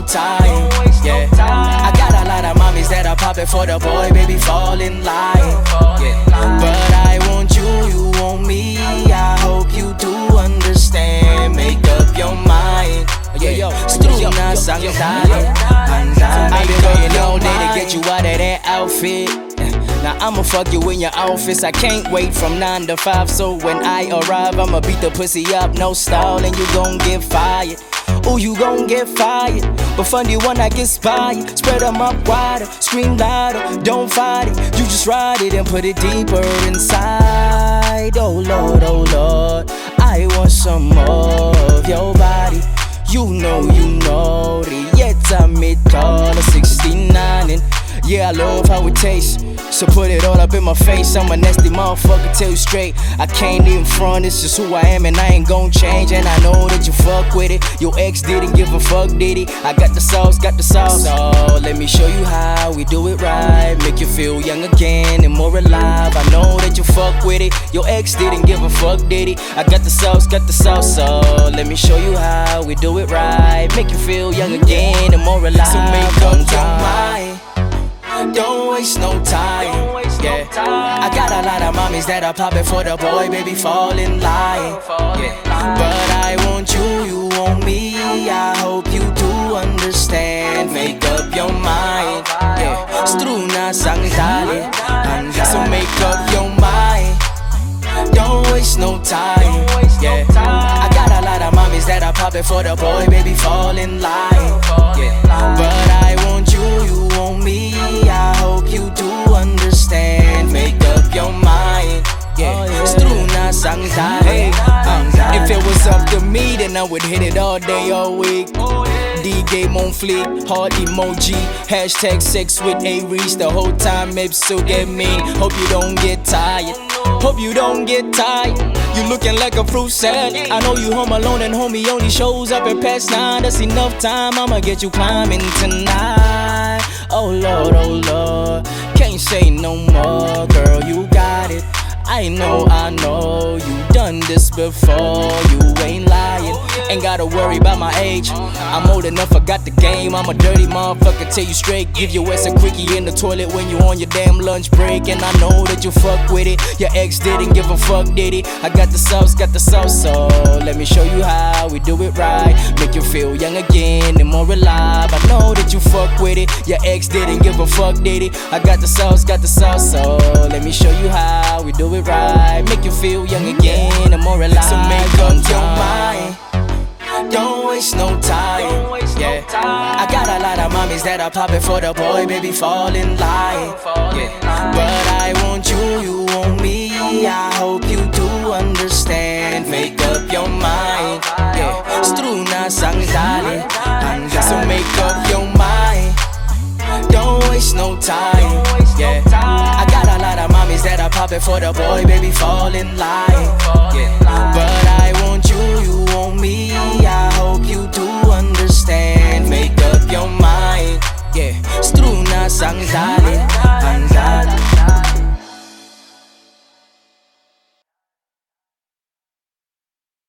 time. Yeah, I got a lot of mommies that are popping for the boy, baby, fall in line. Yeah, but I want you, you want me. I hope you do understand. Make up your mind. Struna sangtale. I've been waiting all day to get you out of that outfit. Now I'ma fuck you in your office. I can't wait from 9 to 5. So when I arrive, I'ma beat the pussy up, no stalling. You gon' get fired. Ooh, you gon' get fired. But funny when I get inspired. Spread them up wider, scream louder. Don't fight it, you just ride it and put it deeper inside. Oh Lord, I want some more of your body. You know, Rieta mid-color 69 and yeah, I love how it tastes. So put it all up in my face. I'm a nasty motherfucker, tell you straight. I can't even front, it's just who I am and I ain't gon' change. And I know that you fuck with it. Your ex didn't give a fuck, did he? I got the sauce. So let me show you how we do it right. Make you feel young again and more alive. I know that you fuck with it. Your ex didn't give a fuck, did he? I got the sauce. So let me show you how we do it right. Make you feel young again and more alive. So make up your mind. Don't waste no time. Yeah, I got a lot of mommies that are popping for the boy, baby, fall in line. Yeah, but I want you, you want me. I hope you do understand. Make up your mind. Yeah, struna sangtale. So make up your mind. Don't waste no time. Yeah, I got a lot of mommies that are popping for the boy, baby, fall in line. Yeah, but I want you, you want me. I hope you do understand. Make up your mind. Yeah, struna sangtale. If it was up to me, then I would hit it all day, all week. D-game on fleek, heart emoji. Hashtag sex with Aries. The whole time, maybe so that mean. Hope you don't get tired. You looking like a fruit salad. I know you home alone and homie only shows up at past 9. That's enough time, I'ma get you climbing tonight. Oh Lord, can't say no more, girl, you got it. I know, you done this before, you ain't lying. Ain't gotta worry about my age, I'm old enough, I got the game. I'm a dirty motherfucker, tell you straight. Give your ass a quickie in the toilet when you on your damn lunch break. And I know that you fuck with it, your ex didn't give a fuck, did he? I got the sauce, so let me show you how we do it right. Make you feel young again and more alive. I know that you fuck with it, your ex didn't give a fuck, did he? I got the sauce, so let me show you how we do it right. Make you feel young again and more alive. So make up your mind. Don't waste no time. Yeah, I got a lot of mommies that are popping for the boy, baby, fall in line. Yeah, but I want you, you want me. I hope you do understand. Make up your mind. Yeah, struna sangtale. So make up your mind. Don't waste no time. Yeah, I got a lot of mommies that are popping for the boy, baby, fall in line. Yeah, but I want you, you want me. I hope you do understand. Make up your mind. Yeah, struna sangtale.